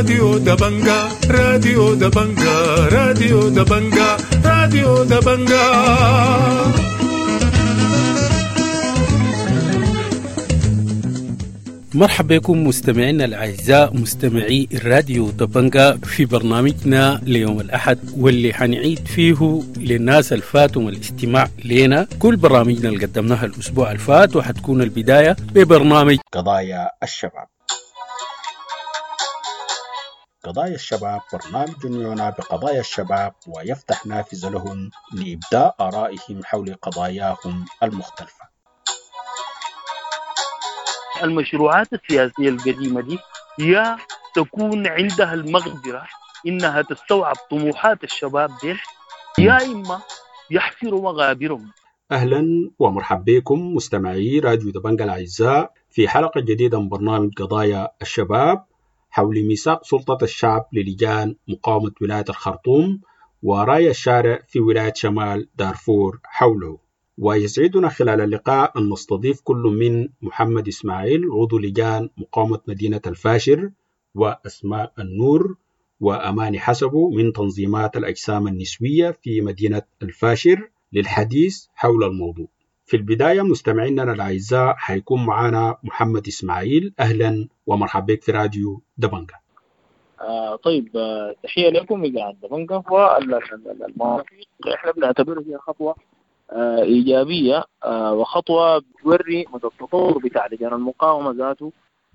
راديو دبنجا راديو دبنجا راديو دبنجا راديو دبنجا. مرحبا بكم مستمعينا الأعزاء مستمعي الراديو دبنجا في برنامجنا ليوم الأحد، واللي حنعيد فيه للناس الفاتهم الاستماع لنا كل برامجنا اللي قدمناها الأسبوع الفات، وحتكون البداية ببرنامج قضايا الشباب. قضايا الشباب برنامج يعنى بقضايا الشباب ويفتح نافذة لهم لإبداء آرائهم حول قضاياهم المختلفة. المشروعات السياسية القديمة دي يا تكون عندها المقدرة إنها تستوعب طموحات الشباب دي، يا إما يحفروا مغابرهم. أهلا ومرحبا بكم مستمعي راديو دبنجا الأعزاء في حلقة جديدة من برنامج قضايا الشباب حول ميثاق سلطة الشعب للجان مقاومة ولاية الخرطوم وراية الشارع في ولاية شمال دارفور حوله. ويسعدنا خلال اللقاء أن نستضيف كل من محمد إسماعيل عضو لجان مقاومة مدينة الفاشر، وأسماء النور وأماني حسبو من تنظيمات الأجسام النسوية في مدينة الفاشر للحديث حول الموضوع. في البداية مستمعينا الأعزاء حيكون معنا محمد إسماعيل. أهلا ومرحبا بك في راديو دبنجا. طيب، تحية لكم إذاعة دبنجا. والمواثيق إحنا بنعتبره هي خطوة إيجابية وخطوة بتوري مدى التطور بتاع لجان المقاومة ذاته،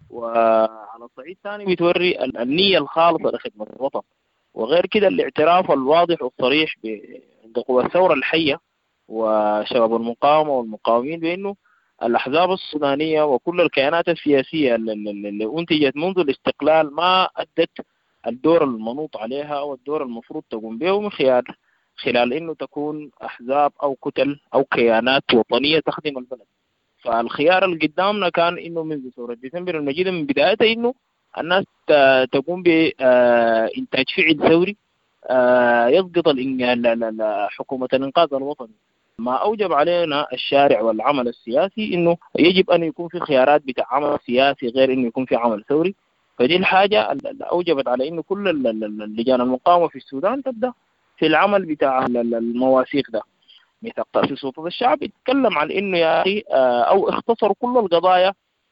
وعلى الصعيد الثاني بتوري النية الخالصة لخدمة الوطن، وغير كده الاعتراف الواضح والصريح عند قوى الثورة الحية وشباب المقاومة والمقاومين بأنه الأحزاب السودانية وكل الكيانات السياسية اللي أنتجت منذ الاستقلال ما أدت الدور المنوط عليها أو الدور المفروض تقوم به من خلال إنه تكون أحزاب أو كتل أو كيانات وطنية تخدم البلد. فالخيار اللي قدامنا كان إنه منذ ثورة ديسمبر المجيدة من بدايتها إنه الناس تقوم بإنتاج فعل ثوري يضبط حكومة الإنقاذ الوطني. ما أوجب علينا الشارع والعمل السياسي إنه يجب أن يكون في خيارات بتاع عمل سياسي غير إنه يكون في عمل ثوري. فدي الحاجة اللي أوجبت على إنه كل اللجان المقاومة في السودان تبدأ في العمل بتاع المواثيق ده. ميثاق تأسيس سلطة الشعب يتكلم عن إنه يا أخي أو اختصر كل القضايا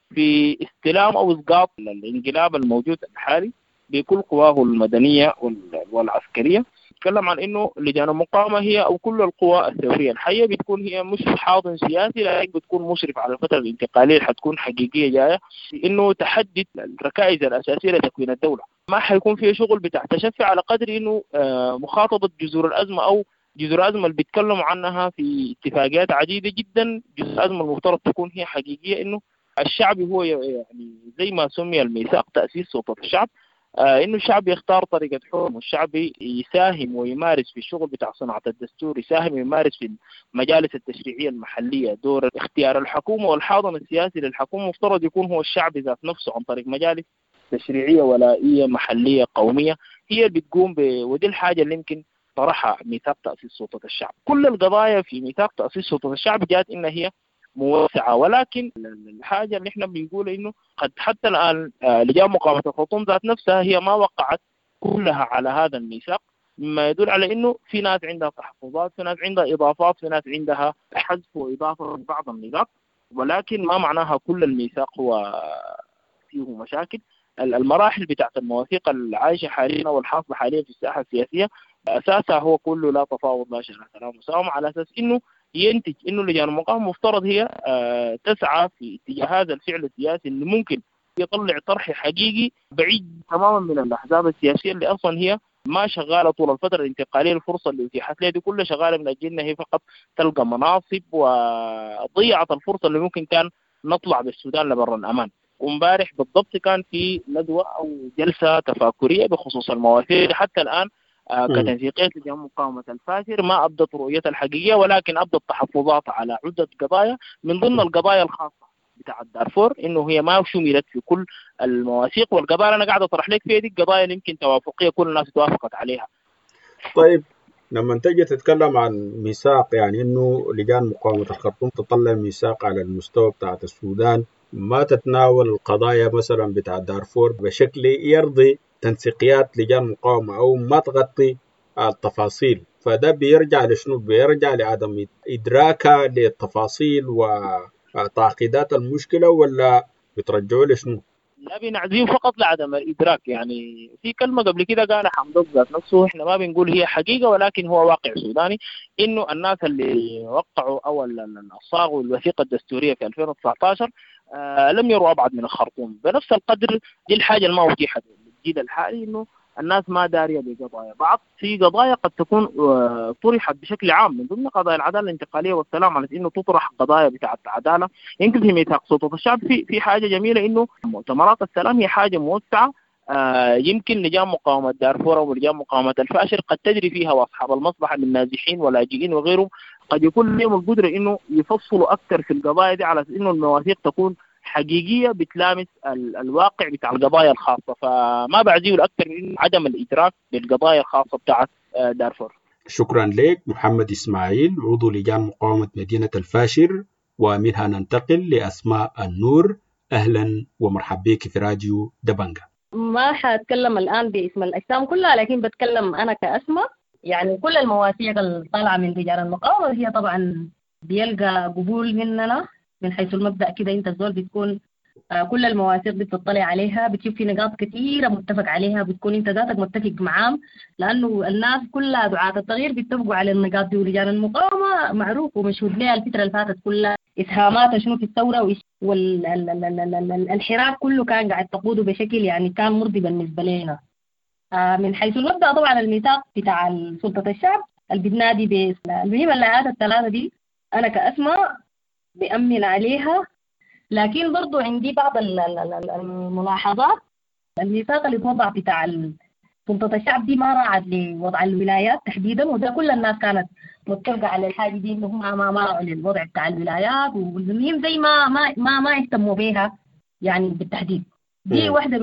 في استلام أو إسقاط الانقلاب الموجود الحالي بكل قواه المدنية والعسكرية. يتكلم عن إنه لجان المقاومة هي أو كل القوى الثورية الحية بتكون هي مش حاضن سياسي، لكن بتكون مشرف على الفترة الانتقالية اللي حتكون حقيقية جاية، إنه تحدد الركائز الأساسية لتكوين الدولة. ما حيكون فيه شغل بتاع تشفي على قدر إنه مخاطبة جذور الأزمة أو جذور الأزمة اللي بيتكلموا عنها في اتفاقيات عديدة جدا. جذور الأزمة المفترض تكون هي حقيقية، إنه الشعب هو يعني زي ما سمي الميثاق تأسيس سلطة الشعب، إنه الشعب يختار طريقة حكم، والشعب يساهم ويمارس في الشغل بتاع صناعة الدستور، يساهم ويمارس في المجالس التشريعية المحلية. دور اختيار الحكومة والحاضن السياسي للحكومة مفترض يكون هو الشعب ذات نفسه عن طريق مجالس تشريعية ولائية محلية قومية هي اللي بتقوم ودي الحاجة اللي يمكن طرحها ميثاق تأسيس سلطة الشعب. كل القضايا في ميثاق تأسيس سلطة الشعب جات إنها هي موسعة، ولكن الحاجة اللي احنا بنقول إنه قد حتى الآن لجان مقاومة الخرطوم ذات نفسها هي ما وقعت كلها على هذا الميثاق، مما يدل على إنه في ناس عندها تحفظات، في ناس عندها إضافات، في ناس عندها حذف وإضافة لبعض النقاط، ولكن ما معناها كل الميثاق هو فيه مشاكل. المراحل بتاعت المواثيق العايشة حاليا والحاصلة حاليا في الساحة السياسية أساسها هو كله لا تفاوض لا شراء كلام مساومة، على أساس إنه ينتج إنه لجان المقاومة مفترض هي تسعى في اتجاه هذا الفعل السياسي اللي ممكن يطلع طرح حقيقي بعيد تماما من الأحزاب السياسية اللي أصلا هي ما شغالة طول الفترة الانتقالية. الفرصة اللي اتيحت لها دي كلها شغالة من أجل إنها هي فقط تلقى مناصب، وضيعت الفرصة اللي ممكن كان نطلع بالسودان لبر الأمان. ومبارح بالضبط كان في ندوة أو جلسة تفاكرية بخصوص المواثيق. حتى الآن كتنسيقية لجان مقاومة الفاشر ما أبدت رؤيتها الحقيقية، ولكن أبدت تحفظات على عدة قضايا من ضمن القضايا الخاصة بتاع دارفور، إنه هي ما شملت في كل المواثيق. والقضايا أنا قاعد أطرح لك فيها دي القضايا اللي يمكن توافقية كل الناس توافقت عليها. طيب لما تجي تتكلم عن ميثاق، يعني إنه لجان مقاومة الخرطوم تطلع ميثاق على المستوى بتاع السودان، ما تتناول القضايا مثلا بتاع دارفور بشكل يرضي تنسيقيات لجان مقاومة أو ما تغطي التفاصيل، فده بيرجع لشنو؟ بيرجع لعدم إدراكها للتفاصيل وتعقيدات المشكلة، ولا بترجعوا لشنو؟ لا بنعزيه فقط لعدم الإدراك. يعني في كلمة قبل كده قالها حمد ذات نفسه، إحنا ما بنقول هي حقيقة ولكن هو واقع سوداني، إنه الناس اللي وقعوا أو صاغوا الوثيقة الدستورية في 2019 لم يروا أبعد من الخرطوم بنفس القدر. دي الحاجة اللي ما أتيحت للجيل الحالي، إنه الناس ما دارية بقضايا بعض. في قضايا قد تكون طرحت بشكل عام من ضمن قضايا العدالة الانتقالية والسلام، على إنه تطرح قضايا بتاعت عدالة. يمكن في ميثاق سلطة الشعب في حاجة جميلة، إنه مؤتمرات السلام هي حاجة موسعة. يمكن لجان مقاومة دارفور أو لجان مقاومة الفاشر قد تجري فيها، وأصحاب المصلحة من النازحين واللاجئين وغيرهم قد يكون لهم القدرة إنه يفصلوا أكثر في القضايا دي، على إنه المواثيق تكون حقيقية بتلامس الواقع بتاع القضايا الخاصة. فما بعزيه الأكثر من عدم الإدراك بالقضايا الخاصة بتاعت دارفور. شكرا لك محمد إسماعيل، عضو لجان مقاومة مدينة الفاشر. ومنها ننتقل لأسماء النور. أهلا ومرحبا بك في راديو دبنجة. ما حاتكلم الآن باسم الأجسام كلها، لكن بتكلم أنا كأسماء. يعني كل المواثيق الطالعة من رجال المقاومة هي طبعا بيلقى قبول مننا من حيث المبدأ كده. انت الزول بتكون كل المواثيق دي بتطلع عليها، بتشوف في نقاط كثيرة متفق عليها، بتكون انت ذاتك متفق معاهم، لأنه الناس كلها دعاة التغيير بيتفقوا على النقاط دي. ورجال المقاومة معروف ومشهود لها الفترة اللي فاتت كلها إسهاماتها شنو في الثورة، والحراك كله كان قاعد تقوده بشكل يعني كان مرضي بالنسبة لنا. من حيث المبدأ طبعا الميثاق بتاع سلطة الشعب اللي بتنادي المهم اللاءات الثلاثة دي أنا كأسماء بأمن عليها. لكن برضو عندي بعض الملاحظات. الميثاق اللي توضع بتاع سلطة الشعب دي ما راعت لوضع الولايات تحديدا، وده كل الناس كانت متفقة على الحاجة دي، إنه هم ما راعوا للوضع بتاع الولايات، والمهم زي ما يهتموا بيها يعني بالتحديد. دي واحدة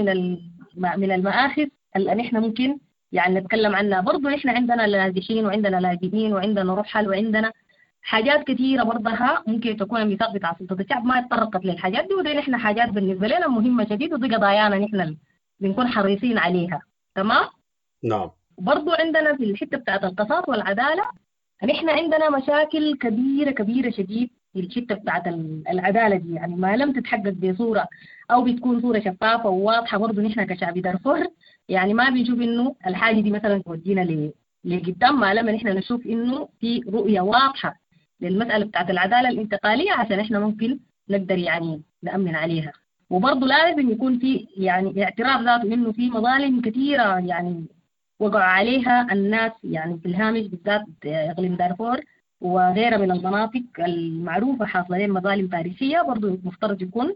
من المآخذ اللي نحن ممكن يعني نتكلم عنها. برضو نحن عندنا لاجئين وعندنا لاجئين وعندنا رحل وعندنا حاجات كثيرة برضها ممكن تكون الميثاق بتاع سلطة الشعب ما اتطرقت للحاجات دي، ودي نحن حاجات بالنسبة لنا مهمة شديد، ودي قضايانا نحن بنكون حريصين عليها. تمام؟ نعم. برضو عندنا في الحتة بتاعت القصاص والعدالة نحن عندنا مشاكل كبيرة شديد في الحتة بتاعت العدالة دي. يعني ما لم تتحقق بصورة أو بتكون صورة شفافة وواضحة، برضو نحن كشعب دارفور يعني ما بنشوف إنه الحاجة دي مثلا تودينا لقدام، ما لما نحن نشوف إنه في رؤية واضحة للمسألة بتاعت العدالة الانتقالية عشان إحنا ممكن نقدر يعني نأمن عليها. وبرضه لازم يكون في يعني اعتراف ذاته إنه في مظالم كثيرة يعني وقع عليها الناس يعني في الهامش، بالذات إقليم دارفور وغيرها من المناطق المعروفة حاصلة لهم مظالم تاريخية. برضه مفترض يكون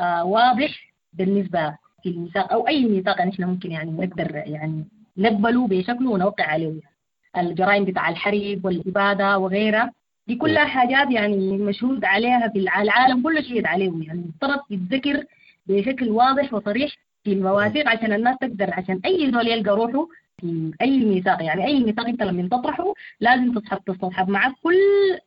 واضح بالنسبة في الميثاق أو أي ميثاق إحنا ممكن يعني نقدر يعني نقبله بشكله ونوقع عليه. الجرائم بتاع الحرب والإبادة وغيرها دي كلها حاجات يعني مشهود عليها في العالم كله شهد عليه، يعني مفترض يتذكر بشكل واضح وصريح في المواثيق عشان الناس تقدر، عشان أي زول يلقى روحه في أي ميثاق. يعني أي ميثاق أنت لما تطرحه لازم تستصحب معك كل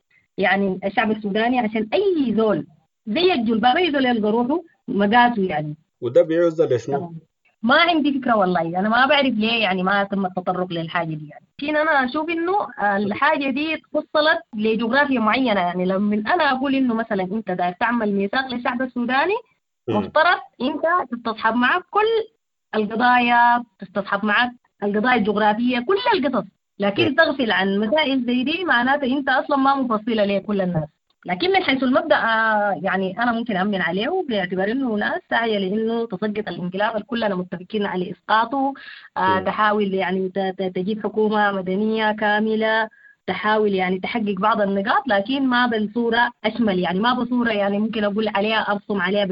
يعني الشعب السوداني، عشان أي زول زي الجلباب أي زول يلقى روحه مقاته يعني. وده بيعوز لشنو؟ ما عندي فكرة والله، أنا ما بعرف ليه يعني ما تم التطرق للحاجة دي. يعني لكن أنا أشوف إنه الحاجة دي تفصلت لجغرافيا معينة. يعني لما أنا أقول إنه مثلا أنت داير تعمل ميثاق للشعب السوداني مفترض أنت تستصحب معك كل القضايا، تستصحب معك القضايا الجغرافية، كل القصص، لكن تغفل عن مسائل زي دي معناته أنت أصلا ما مفصلة لكل الناس. لكن من حيث المبدأ يعني أنا ممكن أمن عليه باعتبار إنه ناس سعي لإنه تسقط الانقلاب اللي كلنا متفقين على إسقاطه. تحاول يعني تجيب حكومة مدنية كاملة، تحاول يعني تحقق بعض النقاط، لكن ما بالصورة أشمل، يعني ما بصورة يعني ممكن أقول عليها أرسم عليها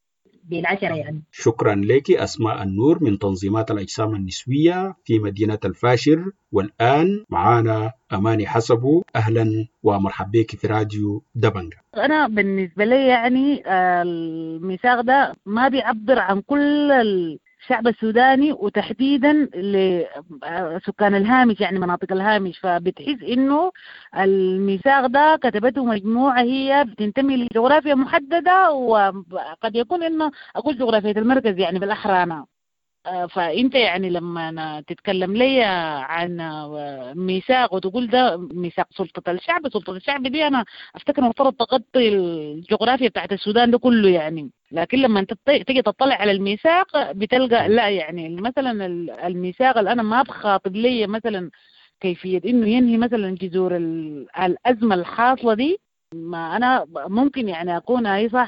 بالعشرة يعني. شكرا لك أسماء النور من تنظيمات الأجسام النسوية في مدينة الفاشر. والآن معانا أماني حسبو. أهلا ومرحبا بك في راديو دبنجة. أنا بالنسبة لي يعني الميثاق ده ما بيعبر عن كل الشعب السوداني وتحديدا لسكان الهامش يعني مناطق الهامش، فبتحس إنه الميثاق ده كتبته مجموعة هي بتنتمي لجغرافيا محددة، وقد يكون إنه أقول جغرافية المركز يعني بالأحرى أنا. فأنت يعني لما تتكلم لي عن ميثاق وتقول ده ميثاق سلطة الشعب دي أنا أفتكر المفترض تغطي الجغرافيا بتاعت السودان ده كله يعني. لكن لما أنت تيجي تطلع على الميثاق بتلقى لا، يعني مثلا الميثاق اللي أنا ما بخاطب لي مثلا كيفية إنه ينهي مثلا جذور الأزمة الحاصلة دي. ما أنا ممكن يعني أكون أي صح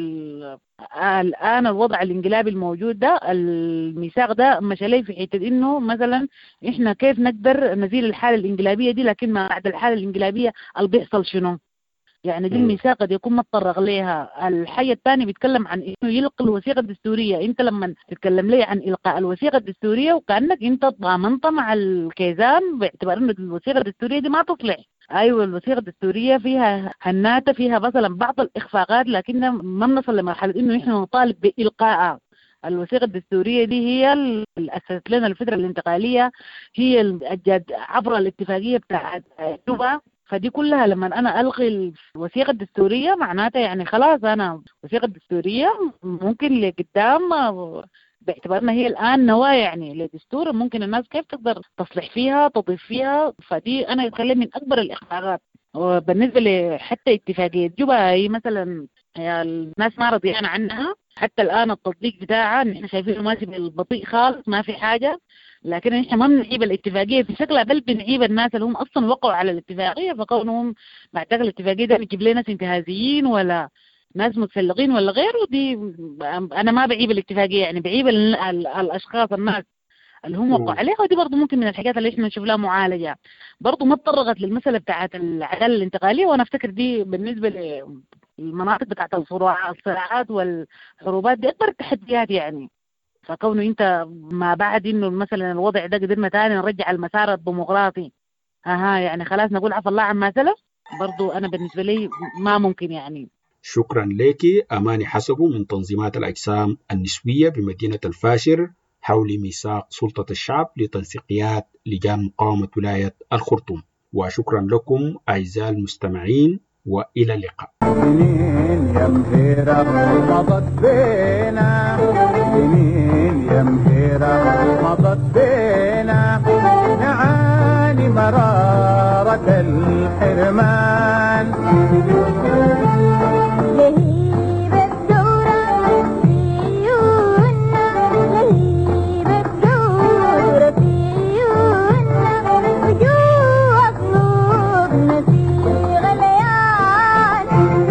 الآن الوضع الانقلابي الموجود ده الميثاق ده مش لي في حتة إنه مثلا إحنا كيف نقدر نزيل الحالة الانقلابية دي، لكن ما بعد الحالة الانقلابية اللي بيحصل شنو يعني. دي الميثاق قد يكون متطرق ليها. الحي الثاني بيتكلم عن إنه يلقي الوثيقة الدستورية. أنت لما تتكلم لي عن إلقاء الوثيقة الدستورية وكأنك أنت ضامنت مع الكيزان باعتبار إنه الوثيقة الدستورية دي ما تصلح. أيوة الوثيقة الدستورية فيها هناتة، فيها مثلا بعض الإخفاقات، لكن ما بنصل لمرحلة إنه نحن نطالب بإلقائها. الوثيقة الدستورية دي هي اللي أسست لنا الفترة الانتقالية، هي الجد عبر الاتفاقية بتاعت جوبا. فدي كلها لما أنا ألغي الوثيقة الدستورية معناتها يعني خلاص أنا الوثيقة الدستورية ممكن لقدام باعتبارنا هي الآن نواة يعني لدستور ممكن الناس كيف تقدر تصلح فيها تضيف فيها. فدي أنا يتخلي من أكبر الإخفاقات. وبالنسبة لحتى اتفاقية جوبا هي مثلا هي الناس ما رضيان عنها حتى الآن. التطبيق بتاعها نحن شايفينه ماشي بالبطيء خالص، ما في حاجة. لكن نحن ما بنعيب الاتفاقية في شكلها، بل بنعيب الناس اللي هم أصلا وقعوا على الاتفاقية، فكونهم بعتقد الاتفاقية ده نجيب لنا ناس انتهازيين ولا ناس متسلقين ولا غيره. دي أنا ما بعيب الاتفاقية يعني، بعيب الأشخاص الناس اللي هم وقعوا عليها. ودي برضو ممكن من الحاجات اللي احنا نشوف لها معالجة. برضو ما تطرقت للمسألة بتاعت العدالة الانتقالية، وأنا أفتكر دي بالنسبة للمناطق بتاعت الصراعات والحروبات دي أكبر التحديات يعني. فكونه انت ما بعد انه مثلا الوضع ده قدرنا تاني نرجع المسار الديمقراطي يعني خلاص نقول عفى الله عما سلف، برضو انا بالنسبه لي ما ممكن يعني. شكرا لك أماني حسبو من تنظيمات الأجسام النسوية بمدينة الفاشر حول ميثاق سلطة الشعب لتنسيقيات لجان مقاومة ولاية الخرطوم. وشكرا لكم أعزائي المستمعين وإلى اللقاء. سنين يا مهيرة مضت بينا، سنين يا مهيرة مضت بينا، نعاني مرارة الحرمان. لهيب الدورة في عيوننا، لهيب الدورة في عيوننا، وجوه قلوبنا في غليان.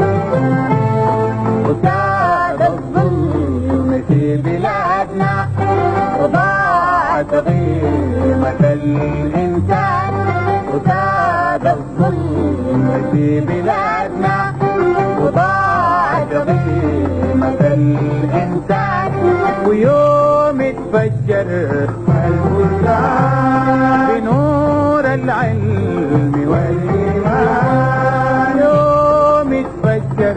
وزاد الظلم في بلادنا، وضاعت قيمة الإنسان. وزاد الظلم في بلادنا، وضاعت قيمة الإنسان. ويوم اتفجر البلدان بنور العلم والإيمان، يوم اتفجر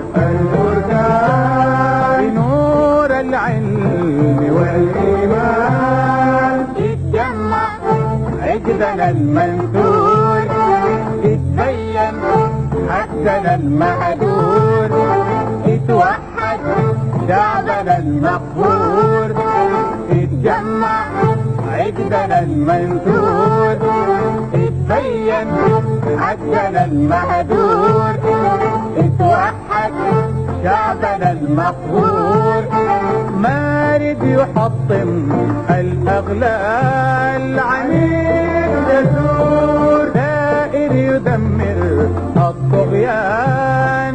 البلدان بنور العلم والإيمان. اتجمع عجلنا المنثور، اتبين حقنا المهدور، اتوحد شعبنا المقهور. اتجمع عقدنا المنثور، اتبين حقنا المهدور، اتوحد شعبنا المقهور. مارد يحطم الأغلال، عنيد يدور دائر يدمر الطغيان.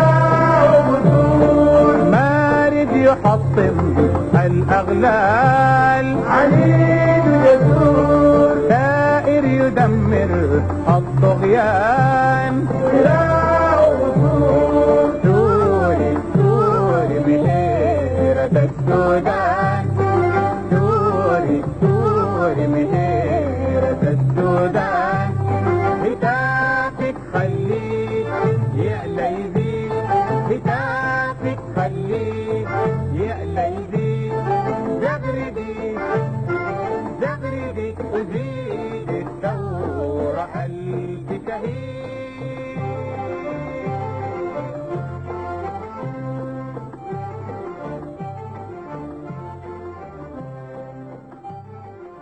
مارد يحطم الأغلال، عنيد يدور دائر يدمر الطغيان. دوري دوري مهيرة السودان، دوري دوري مهيرة السودان. هتافك خليه يعلى يزيد، هتافك خليه يعلى يزيد. زغردي زغردي وزيد الثورة ألف شهيد.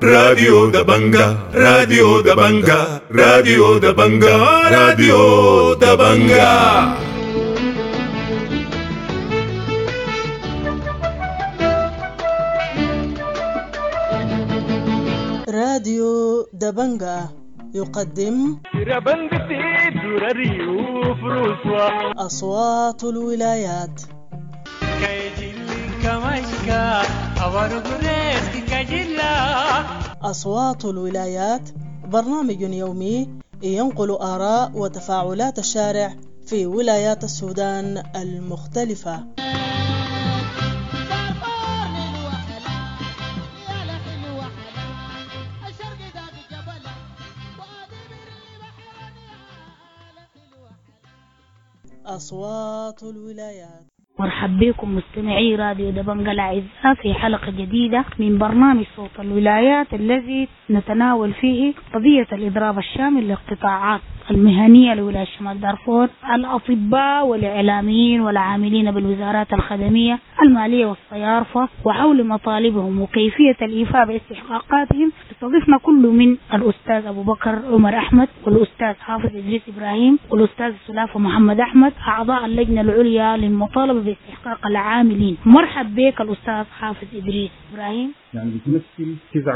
راديو دبنجا راديو دبنجا راديو دبنجا راديو دبنجا راديو دبنجا يقدم أصوات الولايات. أصوات الولايات برنامج يومي ينقل آراء وتفاعلات الشارع في ولايات السودان المختلفة. أصوات الولايات. مرحبا بكم مستمعي راديو دبنجا الأعزاء في حلقة جديدة من برنامج صوت الولايات الذي نتناول فيه قضية الإضراب الشامل للقطاعات المهنية لولاية شمال دارفور، الأطباء والإعلاميين والعاملين بالوزارات الخدمية المالية والصيارفة، وحول مطالبهم وكيفية الإيفاء باستحقاقاتهم. استضفنا كل من الأستاذ أبو بكر عمر أحمد والأستاذ حافظ إدريس إبراهيم والأستاذ سلافة محمد أحمد، أعضاء اللجنة العليا للمطالبة باستحقاق العاملين. مرحب بك الأستاذ حافظ إدريس إبراهيم. يعني بتمثل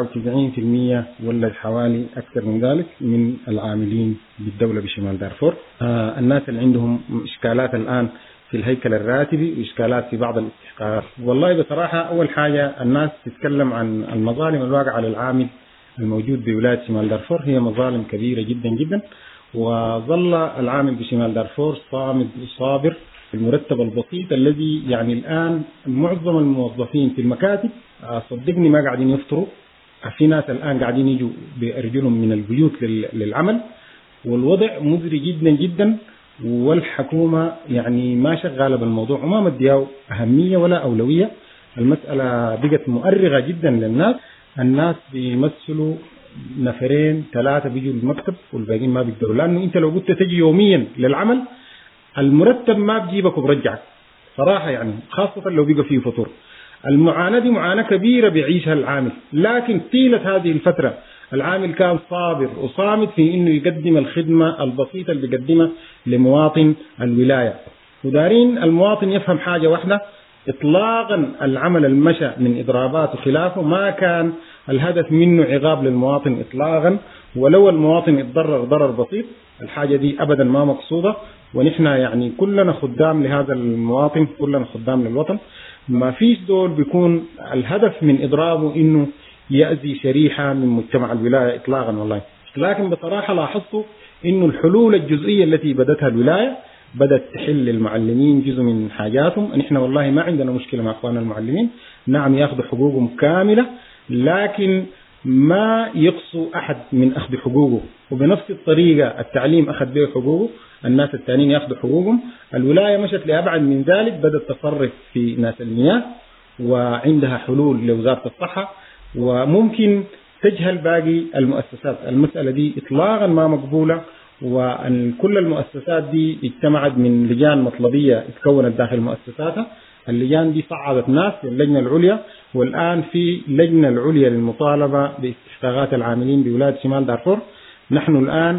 99% ولا حوالي أكثر من ذلك من العاملين بالدولة بشمال دارفور. الناس اللي عندهم إشكالات الآن في الهيكل الراتبي وإشكالات في بعض الاستحقاقات. والله بصراحة أول حاجة الناس تتكلم عن المظالم الواقعة على العامل الموجود بولاية شمال دارفور، هي مظالم كبيرة جدا جدا، وظل العامل بشمال دارفور صامد وصابر. المرتب البسيط الذي يعني الآن معظم الموظفين في المكاتب صدقني ما قاعدين يفطروا، في ناس الآن قاعدين يجوا بأرجلهم من البيوت للعمل، والوضع مزري جدا جدا، والحكومة يعني ما شغالة بالموضوع وما مدياه أهمية ولا أولوية. المسألة بقت مؤرغة جدا للناس. الناس بيمثلوا نفرين ثلاثة بيجوا المكتب والباقيين ما بيقدروا، لأنه أنت لو قلت تجي يوميا للعمل المرتب ما بجيبك وبرجعك صراحة، يعني خاصة لو بيقى فيه فطور. المعاناة دي معاناة كبيرة بيعيشها العامل، لكن طيلة هذه الفترة العامل كان صابر وصامت في إنه يقدم الخدمة البسيطة اللي بيقدمها لمواطن الولاية. ودارين المواطن يفهم حاجة واحدة، إطلاقا العمل المشى من إضرابات وخلافه ما كان الهدف منه عقاب للمواطن إطلاقا، ولو المواطن يتضرر ضرر بسيط الحاجة دي أبدا ما مقصودة. ونحن يعني كلنا خدام لهذا المواطن، كلنا خدام للوطن. ما فيش دول بيكون الهدف من إضرابه إنه يأذي شريحة من مجتمع الولاية إطلاقا والله. لكن بصراحة لاحظت إنه الحلول الجزئية التي بدتها الولاية بدأت تحل المعلمين جزء من حاجاتهم. نحن والله ما عندنا مشكلة مع أخواننا المعلمين، نعم يأخذوا حقوقهم كاملة، لكن ما يقصوا أحد من أخذ حقوقه. وبنفس الطريقة التعليم أخذ به حقوقه، الناس التانيين يأخذوا حقوقهم. الولاية مشت لأبعد من ذلك، بدأت تصرف في ناس المياه وعندها حلول لوزارة الصحة، وممكن تجهل باقي المؤسسات. المسألة دي إطلاقا ما مقبولة، وأن كل المؤسسات دي اجتمعت من لجان مطلبية اتكونت داخل مؤسساتها. اللجان دي صعدت ناس للجنة العليا، والآن في لجنة العليا للمطالبة باستحقاقات العاملين بولاية شمال دارفور. نحن الآن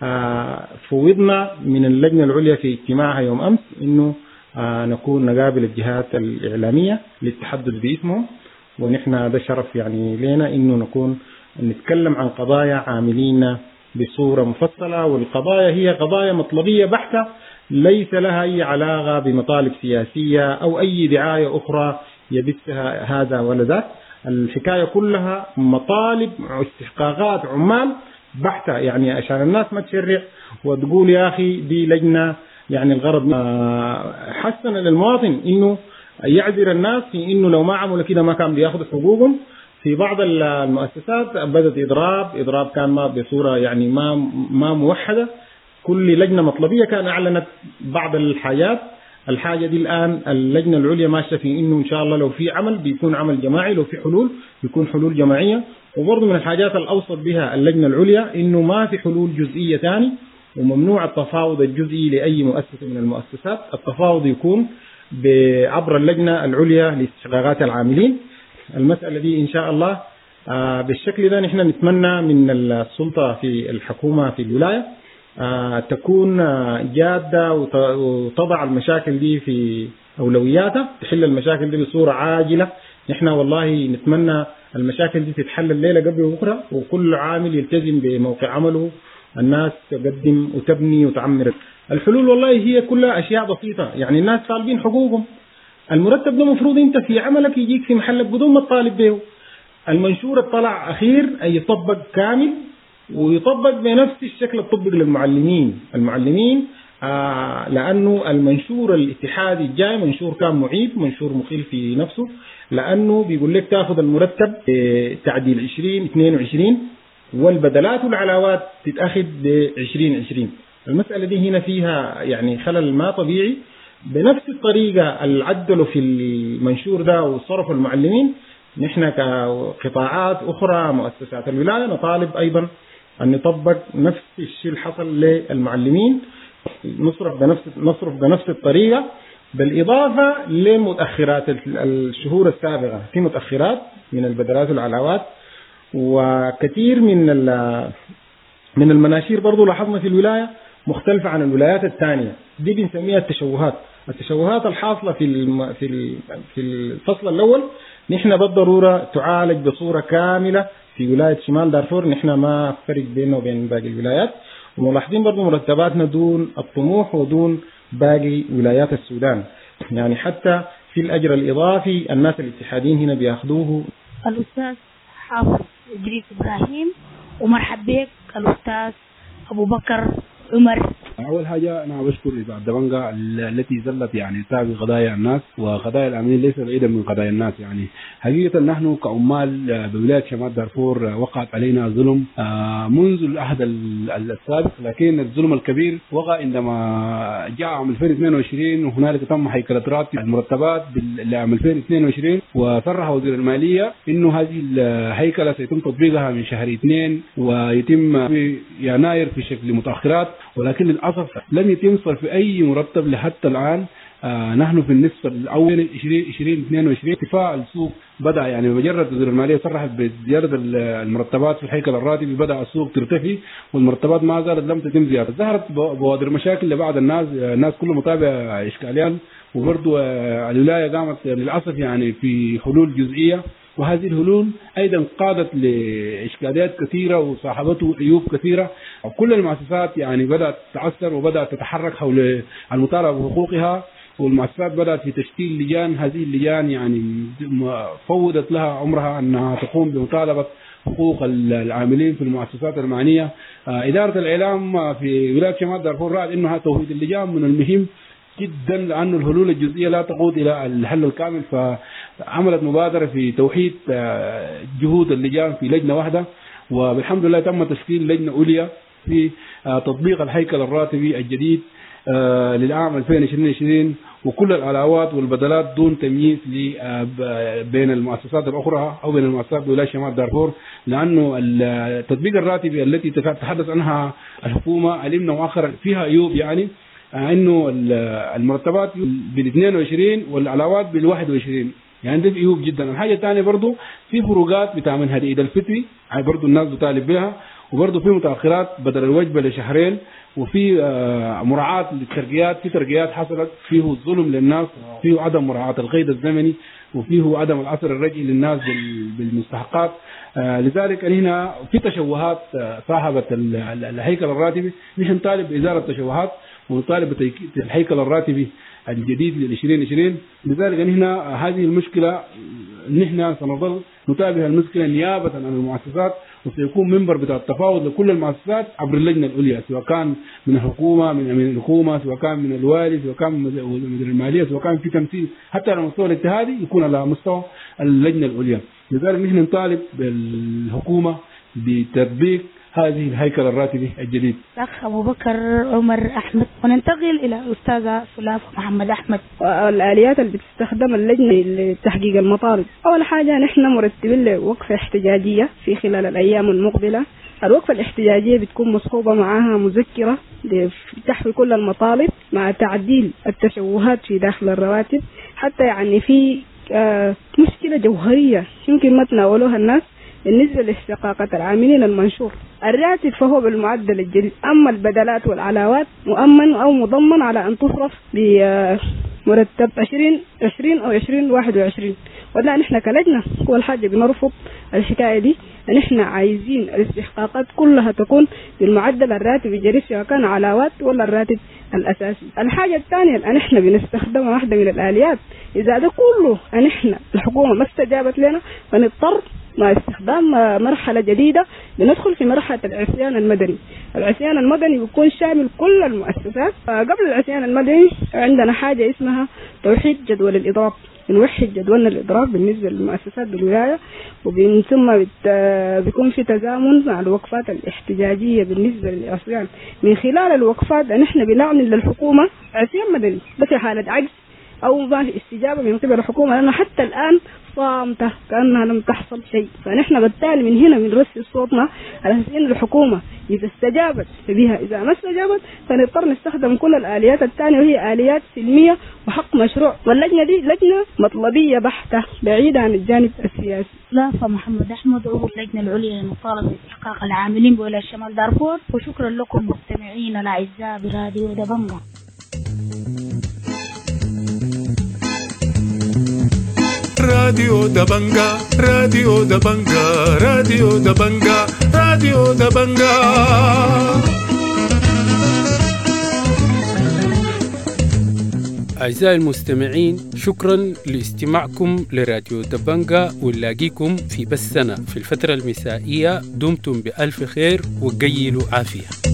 فوضنا من اللجنة العليا في اجتماعها يوم أمس إنه نكون نقابل الجهات الإعلامية للتحدث باسمهم، ونحن هذا شرف يعني لنا إنه نكون نتكلم عن قضايا عاملين بصورة مفصلة. والقضايا هي قضايا مطلبية بحتة، ليس لها أي علاقة بمطالب سياسية أو أي دعاية أخرى يبثها هذا ولا ذاك. الحكاية كلها مطالب واستحقاقات عمال بحتة، يعني عشان الناس ما تشرع وتقول يا أخي دي لجنة، يعني الغرض حسن للمواطن إنه يعذر الناس في إنه لو ما عملوا كده ما كان بياخذوا حقوقهم. في بعض المؤسسات بدأت إضراب كان ما بصورة يعني ما موحدة. كل لجنة مطلبية كان أعلنت بعض الحاجات. الحاجة دي الآن اللجنة العليا ماشية في إنه إن شاء الله لو في عمل بيكون عمل جماعي، لو في حلول بيكون حلول جماعية. وبرضه من الحاجات الأوصت بها اللجنة العليا إنه ما في حلول جزئية ثاني، وممنوع التفاوض الجزئي لأي مؤسسة من المؤسسات. التفاوض يكون عبر اللجنة العليا لاستحقاقات العاملين. المسألة دي إن شاء الله بالشكل ده نحن نتمنى من السلطة في الحكومة في الولاية تكون جادة وتضع المشاكل دي في أولوياتها، تحل المشاكل دي بصورة عاجلة. نحن والله نتمنى المشاكل دي تتحل الليلة قبل بكرة، وكل عامل يلتزم بموقع عمله، الناس تقدم وتبني وتعمر. الحلول والله هي كلها أشياء بسيطة، يعني الناس طالبين حقوقهم. المرتب ده مفروض انت في عملك يجيك في محلك بدون ما تطالب به. المنشور الطلع أخير أي يطبق كامل ويطبق بنفس الشكل الطبق للمعلمين. لأنه المنشور الاتحادي الجاي منشور كان معيب، منشور مخيل في نفسه، لأنه بيقول لك تأخذ المرتب تعديل 2022 والبدلات والعلاوات تتأخذ ب2020. المسألة دي هنا فيها يعني خلل ما طبيعي. بنفس الطريقة العدلوا في المنشور ده وصرفوا المعلمين، نحن كقطاعات أخرى مؤسسات الولاية نطالب أيضا أن نطبق نفس الشيء اللي حصل للمعلمين، نصرف بنفس الطريقة، بالإضافة لمتأخرات الشهور السابقة. في متأخرات من البدلات والعلاوات، وكثير من المناشير برضو لاحظنا في الولاية مختلفة عن الولايات الثانية. دي بنسميها التشوهات الحاصلة في الفصل الأول نحن بالضرورة تعالج بصورة كاملة في ولاية شمال دارفور. نحن ما فرق بيننا وبين باقي الولايات، وملاحظين برضو مرتباتنا دون الطموح ودون باقي ولايات السودان. يعني حتى في الأجر الإضافي الناس الاتحاديين هنا بياخدوه. الأستاذ حافظ إدريس إبراهيم، ومرحب بك الأستاذ أبو بكر عمر. أول حاجة أنا بشكر إذاعة دبنجة التي ظلت يعني تتابع قضايا الناس، وقضايا الأمنيين ليس بعيدا من قضايا الناس. يعني حقيقة نحن كعمال بولاية شمال دارفور وقعت علينا ظلم منذ العهد السابق، لكن الظلم الكبير وقع عندما جاء عام 2022 وهنالك تم هيكلة راتب المرتبات لعام 2022، وصرح وزير المالية إنه هذه الهيكلة سيتم تطبيقها من شهر 2 ويتم في يناير في شكل متأخرات، ولكن للأسف لم يتم صرف أي مرتب لحتى الآن. نحن في النصف الأول 2022 ارتفاع السوق بدأ، يعني بمجرد وزير المالية صرحت بزيادة المرتبات في الهيكل الراتبي بدأ السوق ترتفع، والمرتبات ما زالت لم تتم زيادة. ظهرت بوادر مشاكل لبعض الناس كله متابع إشكاليات، وبرضو الولاية قامت للأسف يعني في حلول جزئية، وهذه الحلول أيضا قادت لإشكاليات كثيرة وصاحبته عيوب كثيرة، وكل المؤسسات يعني بدأت تتعثر وبدأت تتحرك حول المطالبة بحقوقها، والمؤسسات بدأت في تشكيل لجان. هذه اللجان يعني فوضت لها عمرها أنها تقوم بمطالبة حقوق العاملين في المؤسسات المعنية. إدارة الإعلام في ولاية شمال دارفور رأت أنها توحيد اللجان من المهم جدا، لأن الحلول الجزئية لا تقود إلى الحل الكامل، فعملت مبادرة في توحيد جهود اللجان في لجنة واحدة، وبالحمد لله تم تشكيل لجنة عليا في تطبيق الهيكل الراتبي الجديد للعام 2022 وكل العلاوات والبدلات دون تمييز بين المؤسسات الأخرى أو بين المؤسسات بولاية شمال دارفور، لأنه التطبيق الراتبي التي تتحدث عنها الحكومة علمنا مؤخرا فيها عيوب، يعني انه المرتبات بال22 والعلاوات بال21، يعني ده عيوب جدا. الحاجه الثانيه برضه في فروقات بتاع من عيد الفطر برضه الناس بتطالب بها، وبرضه في متاخرات بدل الوجبه لشهرين، وفي مراعاه للترقيات، في ترقيات حصلت فيه الظلم للناس، فيه عدم مراعاه القيد الزمني، وفيه عدم الاثر الرجعي للناس بالمستحقات. لذلك هنا في تشوهات صاحبه الهيكل الراتبي، نحن نطالب بإزالة التشوهات ونطالب بتيكيد الهيكل الراتبي الجديد لل2020. لذلك هنا هذه المشكلة نحن سنظل نتابع المشكلة نيابة عن المؤسسات، وسيكون منبر بتاع التفاوض لكل المؤسسات عبر اللجنة العليا، سواء كان من الحكومة من أمين الحكومة، سواء كان من الوالي، سواء كان من مدير المالية، سواء كان في تمثيل حتى على مستوى الاتحادي يكون على مستوى اللجنة العليا. لذلك نحن نطالب بالحكومة بتطبيق هذه الهيكل الراتبي الجديد. الأخ أبو بكر عمر أحمد. وننتقل إلى أستاذة سلافة محمد أحمد. الآليات اللي بتستخدم اللجنة لتحقيق المطالب، أول حاجة نحن مرتبين لوقفة احتجاجية في خلال الأيام المقبلة. الوقفة الاحتجاجية بتكون مصحوبة معها مذكرة لتحوي كل المطالب مع تعديل التشوهات في داخل الرواتب، حتى يعني في مشكلة جوهرية يمكن ما تناولوها الناس، بالنسبة لاستحقاقات العاملين المنشور. الراتب فهو بالمعدل الجديد، أما البدلات والعلاوات مؤمن أو مضمن على أن تصرف بمرتب 2020 أو 2021. ولا نحن كلجنة أول حاجة بنرفض الحكاية دي، نحن عايزين الاستحقاقات كلها تكون بالمعدل الراتب الجديد سواء كان علاوات ولا الراتب الأساسي. الحاجة الثانية أن احنا بنستخدم واحدة من الآليات، إذا ده كله أن احنا الحكومة ما استجابت لنا فنضطر مع استخدام مرحلة جديدة بندخل في مرحلة العصيان المدني. العصيان المدني بيكون شامل كل المؤسسات. قبل العصيان المدني عندنا حاجة اسمها توحيد جدول الإضراب، بنوحد جدولنا الإضراب بالنسبة للمؤسسات بالولاية، ومن ثم بيكون في تزامن مع الوقفات الاحتجاجية بالنسبة للعصيان. من خلال الوقفات نحن بنعمل للحكومة عصيان مدني، بس في حالة عجز أو ما في استجابة من قبل الحكومة، لأنه حتى الآن صامتة كأنها لم تحصل شيء. فنحن بالتالي من هنا بنرسل صوتنا على أساس إن الحكومة إذا استجابت بها، إذا ما استجابت فنضطر نستخدم كل الآليات الثانية وهي آليات سلمية وحق مشروع. واللجنة دي لجنة مطلبية بحتة بعيدة عن الجانب السياسي. لا محمد أحمد عضو اللجنة العليا لمطالبة استحقاق العاملين بولاية شمال دارفور. وشكرا لكم مستمعين الأعزاء براديو دبنجة. راديو دبنجة راديو دبنجة راديو دبنجة راديو دبنجة. أعزائي المستمعين، شكرا لاستماعكم لراديو دبنجة، ونلاقيكم في بثنا في الفترة المسائية. دمتم بألف خير وقيلوا عافية.